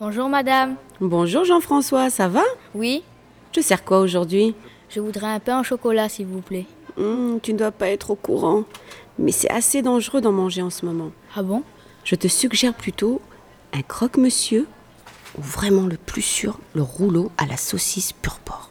Bonjour madame. Bonjour Jean-François, ça va? Oui, Je te sers quoi aujourd'hui? je voudrais un pain au chocolat s'il vous plaît. Tu ne dois pas être au courant, mais c'est assez dangereux d'en manger en ce moment. Ah bon? Je te suggère plutôt un croque-monsieur ou vraiment le plus sûr, le rouleau à la saucisse pur porc.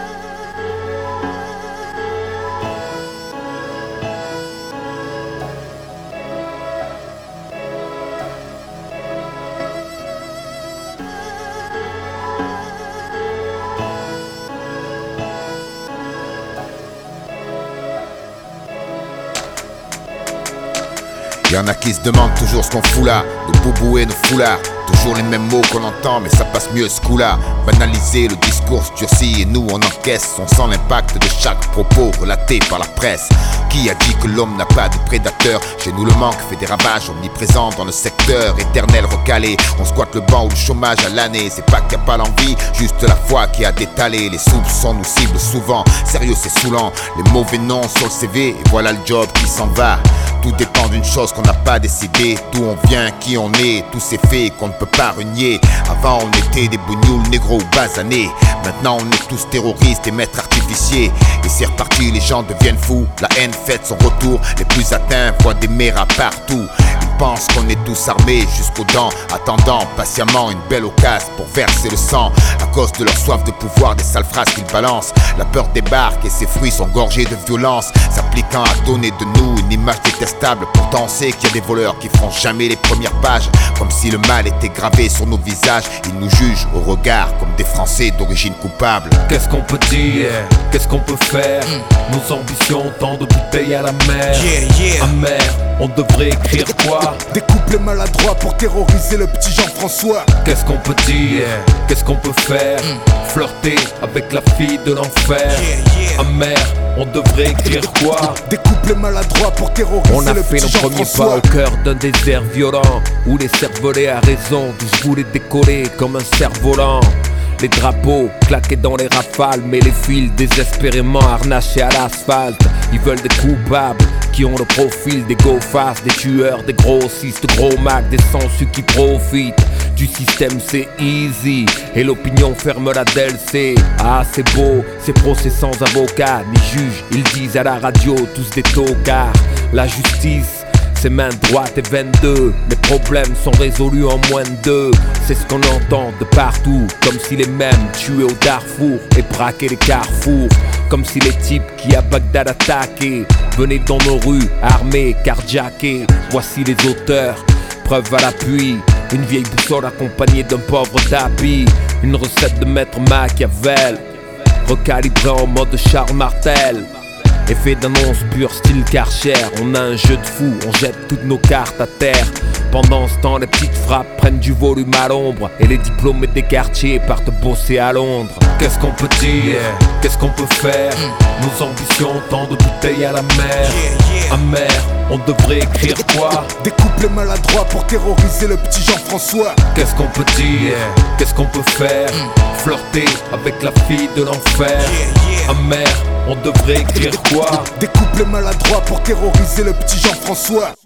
Y'en a qui se demandent toujours ce qu'on fout là, nos boubous et nos foulards. Toujours les mêmes mots qu'on entend, mais ça passe mieux ce coup-là. Banaliser, le discours durci et nous on encaisse. On sent l'impact de chaque propos relaté par la presse. Qui a dit que l'homme n'a pas de prédateur? Chez nous le manque fait des ravages omniprésents dans le secteur. Éternel recalé, on squatte le banc ou le chômage à l'année. C'est pas qu'il n'y a pas l'envie, juste la foi qui a détalé. Les soupçons nous ciblent souvent, sérieux c'est saoulant. Les mauvais noms sur le CV, et voilà le job qui s'en va. Tout dépend d'une chose qu'on n'a pas décidé. D'où on vient, qui on est, tous ces faits qu'on ne peut pas renier. Avant on était des bougnoules, négros ou basanés. Maintenant on est tous terroristes et maîtres artificiers. Et c'est reparti, les gens deviennent fous. La haine fait son retour, les plus atteints voient des méras partout. Ils pensent qu'on est tous armés jusqu'aux dents, attendant patiemment une belle occasion pour verser le sang. À cause de leur soif de pouvoir, des sales phrases qu'ils balancent. La peur débarque et ses fruits sont gorgés de violence, s'appliquant à donner de nous une image détestable. Pourtant on sait qu'il y a des voleurs qui feront jamais les premières pages. Comme si le mal était gravé sur nos visages. Ils nous jugent au regard comme des Français d'origine coupable. Qu'est-ce qu'on peut dire? Qu'est-ce qu'on peut faire? Nos ambitions, tant de bouteilles à la mer. Amer, on devrait écrire quoi? Des couplets maladroits pour terroriser le petit Jean-François. Qu'est-ce qu'on peut dire? Qu'est-ce qu'on peut faire? Flirter avec la fille de l'enfer. Amer, on devrait écrire quoi? Des couplets maladroits pour terroriser On a le fait petit nos premiers pas Jean-François. au cœur d'un désert violent, où les cervelets à raison, d'où je voulais décoller comme un cerf-volant. Les drapeaux claqués dans les rafales, mais les fils désespérément harnachés à l'asphalte. Ils veulent des coupables qui ont le profil des go-fast, des tueurs, des grossistes, gros macs, des sensus qui profitent du système, c'est easy. Et l'opinion ferme la DLC. Ah c'est beau, ces procès sans avocat ni juge. Ils disent à la radio tous des tocards. La justice, c'est main droite et 22. Les problèmes sont résolus en moins de 2. C'est ce qu'on entend de partout. Comme si les mêmes tuaient au Darfour et braquaient les carrefours. Comme si les types qui à Bagdad attaquaient venaient dans nos rues, armés, carjackés. Voici les auteurs, preuve à l'appui. Une vieille boussole accompagnée d'un pauvre tapis. Une recette de maître Machiavel, recalibrée en mode Charles Martel. Effet d'annonce pur style Karcher. On a un jeu de fou, on jette toutes nos cartes à terre. Pendant ce temps les petites frappes prennent du volume à l'ombre. Et les diplômés des quartiers partent bosser à Londres. Qu'est-ce qu'on peut dire? Qu'est-ce qu'on peut faire? Nos ambitions, tant de bouteilles à la mer. Amer, on devrait écrire quoi? Des couplets maladroits pour terroriser le petit Jean-François. Qu'est-ce qu'on peut dire? Qu'est-ce qu'on peut faire? Flirter avec la fille de l'enfer. Amer, on devrait écrire quoi? Des couplets maladroits pour terroriser le petit Jean-François.